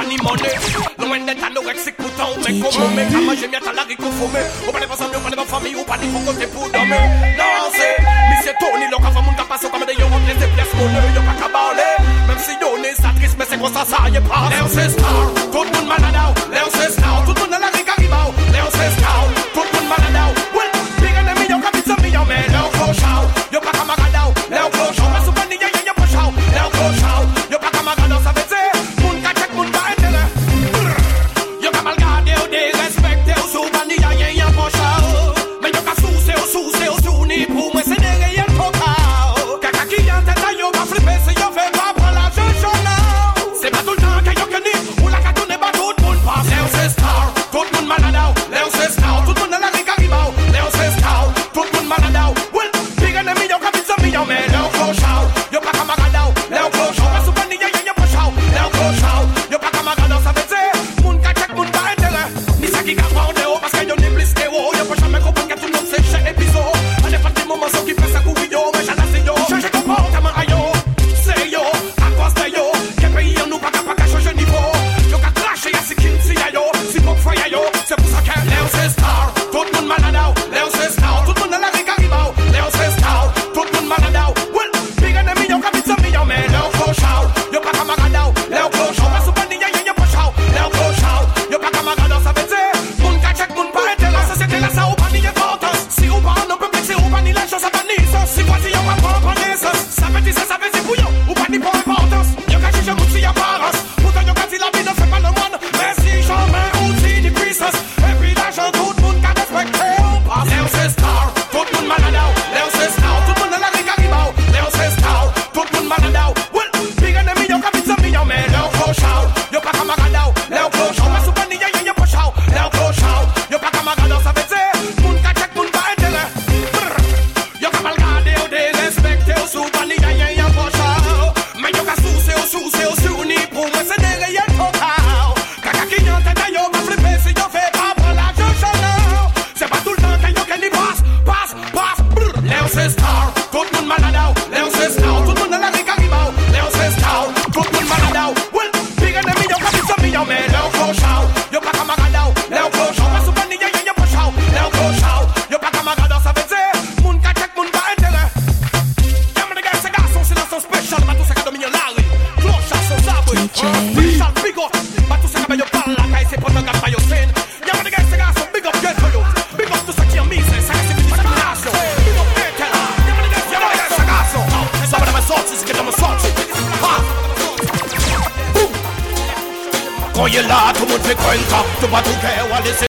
ni money. Loin d'être anorexique pourtant, mais comment mais comment j'ai mis à la ricofomé. Ou pas les pas amis, ou pas les famille, ou pas les pour côté pour dormir. Non, c'est Monsieur Tony, le café moun capacé comme des yeux remplissent des pièces monnaie, y'a pas qu'à parler. Même si y'on est ça triste, mais c'est quoi ça, ça y est pas. Léon c'est star, tout le monde malade, Léon c'est star, tout le monde à la ricaribao. Léon c'est star, tout le monde malade. Well, big enemy, y'a qu'à pizza, mais y'a mais Léon cloche out, y'a pas qu'à magadao. Léon cloche out, mais souvent n'y y'a push out. Léon cloche out, y'a pas qu'à magadao, ça veut dire, moun ka check, moun ka intérêt. Y'a qu'à malgarder ou dérespecter, ou souvent n'y y'a push out. Mais y'a qu'à soucer, ou souni, pour moi c'est des réels totaux. Kaka qui y'en tête, y'a pas flippé, si y'a fait pas prendre la juge now. C'est pas tout le temps que y'a que ni, ou la ka tourne pas tout le monde passe. Léon c'est star, tout le monde maladao. Léon c'est star, tout le monde à la ricaribao. Léon c'est star, tout le monde maladao. Well, big enemy, y'a qu'à pizza, mais y'a mais Léon cloche out, y'a pas qu'à magadao. Léon cloche out, mais souvent n'y y'a push out. Léon cloche out, y'a pas qu'à magadao, ça veut dire, moun ka check, moun ka intérêt. Ni ça qui gagne pas en parce que y'en est plus héros. Y'a pas jamais comprendre que tout le monde c'est chaque épisode. On est pas des moments qui fait ça coup vidéo, mais j'en ai yo. Changer comportement à yo, c'est yo, à cause de yo. Quel pays on nous pas qu'à changer niveau. Yo qu'à clasher y'a si kinti y'a yo, si pop fry y'a yo. C'est pour ça que Léon c'est star, tout le monde maladao. Léon c'est star, tout le monde à la ricaribao. Léon c'est star, tout le monde maladao. Well, big enemy yo qu'à pizza mi yo, mais Léon cloche out, yo pas qu'à magadao. Léon cloche out, mais souvent n'y y'a push out. Léon cloche out, yo pas qu'à magadao, ça veut dire, moun ka check, moun pas intérêt. Ça c'était là, ça ou pas ni importance. Si ou pas on peut plexer, ou pas ni la chose à bannir. Si quoi si y'a pas pour connaissance, ça veut dire ça veut dire pour yo, ou pas ni pour importance. Yo qu'à chercher moun si y'a apparence. Pourtant yo qu'à dire la vie ne fait pas le monde. Mais si jamais outil ni puissance, et puis l'argent tout le monde qu'à respecter. Léon c'est star, tout le monde maladao. Léon c'est star, tout le monde à la ricaribao. Léon c'est star, tout le monde maladao. Well, big enemy yo qu'à pizza mi yo, mais Léon cloche out, yo pas qu'à magadao. Léon cloche out, mais souvent n'y y'a push out. Léon cloche out, yo pas qu'à magadao, ça veut dire, moun ka check, moun ka intérêt. Yo qu'à malgarder ou dérespecter, ou souvent n'y y'a push out. Mais yo qu'à soucer, ou souni, pour moi c'est des réels totaux. Kaka qui y'en tête, yo pas flipper, si yo fait pas prendre la juge now. C'est pas tout le temps que yo qu'elle y passe. Léon c'est star, tout le monde maladao. Léon c'est star, tout le monde à la ricaribao. Léon c'est star, tout le monde maladao. Well, big enemy, yo qu'à pizza mi yo, mais Léon cloche out, yo pas qu'à magadao. Léon cloche out, mais souvent n'y y'a push out. Léon cloche out, yo pas qu'à magadao, ça veut dire, moun ka check, moun ka intérêt. Y'a mon gars, c'est garçon, c'est dans son spécial, bah tout ça qu'a dominé Larry. Cloche out, son sabre, spécial, big up. Bah tout ça qu'a yo parle la caille, c'est pas d'un gars pas yo scène. Y'a mon gars, c'est garçon, big up, get for yo. Big up tout ça qui est mis, ça c'est une discrimination. Big up, Intel. Y'a mon gars, c'est garçon. Ça va dans ma sortie, c'est que dans ma sortie. Boum. Quand il est là, tout le monde fait quoi, tout va tout faire, ou aller